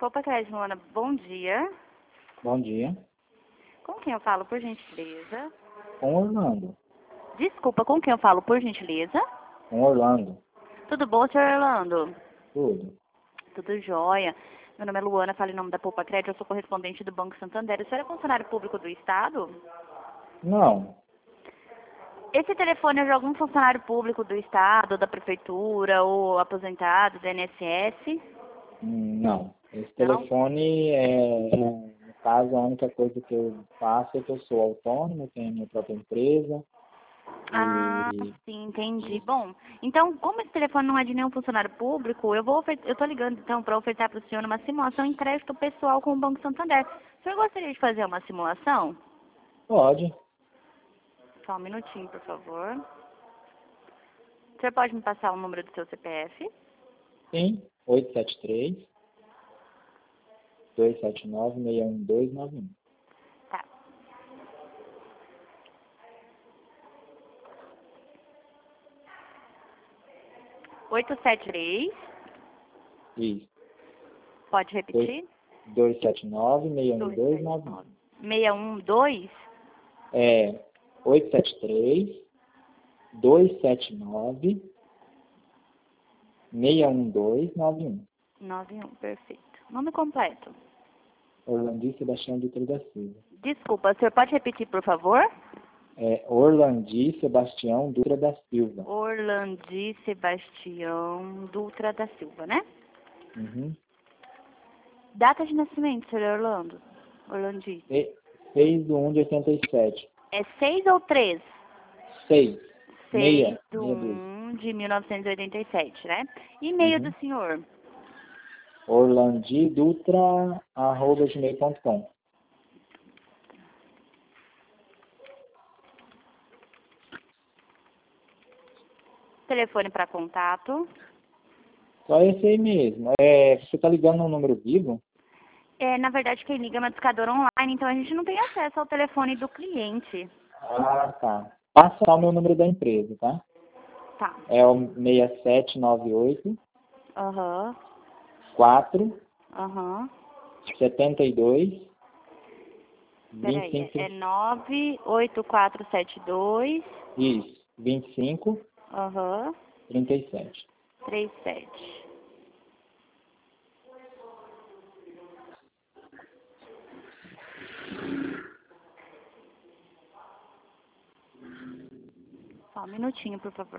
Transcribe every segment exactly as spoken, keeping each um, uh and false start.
Poupa Crédito, Luana, bom dia. Bom dia. Com quem eu falo, por gentileza? Com Orlando. Desculpa, com quem eu falo, por gentileza? Com Orlando. Tudo bom, senhor Orlando? Tudo. Tudo jóia. Meu nome é Luana, falo em nome da Poupa Crédito, eu sou correspondente do Banco Santander. O senhor é funcionário público do Estado? Não. Esse telefone é de algum funcionário público do Estado, da Prefeitura, ou aposentado, do I N S S? Hum, Não. Esse Não? telefone é, no caso, a única coisa que eu faço é que eu sou autônomo, tenho a minha própria empresa. Ah, E sim, entendi. Bom, então, como esse telefone não é de nenhum funcionário público, eu vou ofer- eu tô ligando então para ofertar para o senhor uma simulação em crédito pessoal com o Banco Santander. O senhor gostaria de fazer uma simulação? pode. Só um minutinho, por favor. O senhor pode me passar o número do seu C P F? Sim. oito sete três, dois sete nove, seis um dois nove um. Tá. oito sete três, Isso. pode repetir? dois sete nove, seis um dois nove um. seis um dois? É oito sete três, dois sete nove, seis um dois nove um. nove um, perfeito. Nome completo. Orlandi Sebastião Dutra da Silva. Desculpa, o senhor pode repetir, por favor? É Orlandi Sebastião Dutra da Silva. Orlandi Sebastião Dutra da Silva, né? Uhum. Data de nascimento, senhor Orlando? Orlandi. seis de um de oitenta e sete. É seis ou três? seis. seis Meia. de Meia dúzia. um de mil novecentos e oitenta e sete, né? E-mail Uhum. do senhor? orlandidutra arroba gmail ponto com. Telefone para contato? Só esse aí mesmo. É, você está ligando no número vivo? É, na verdade, quem liga é uma discadora online, então a gente não tem acesso ao telefone do cliente. Ah, tá. Passa lá o meu número da empresa, tá? Tá. É o seis sete nove oito, Aham. quatro, Aham. setenta e dois, vinte e Peraí, cinco. é nove oito quatro sete dois. Isso. vinte e cinco, Aham. trinta e sete. trinta e sete. Só um minutinho, por favor.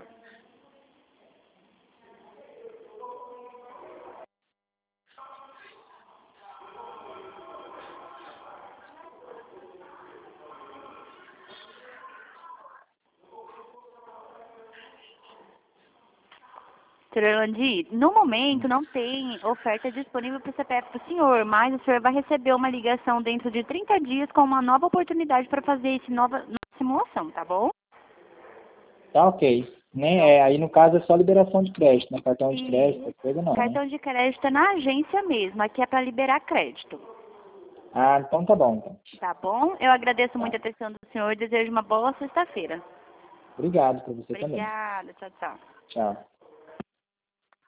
senhor Orlandi, no momento não tem oferta disponível para o C P F do senhor, mas o senhor vai receber uma ligação dentro de trinta dias com uma nova oportunidade para fazer esse nova, nova simulação, tá bom? Tá ok. Né? É, aí no caso é só liberação de crédito, né? Cartão de crédito, E essa coisa não, né? cartão de crédito é na agência mesmo, aqui é para liberar crédito. Ah, então tá bom, então. Tá bom? Eu agradeço muito Tá. a atenção do senhor e desejo uma boa sexta-feira. Obrigado para você também. Obrigada, tchau, tchau. Tchau.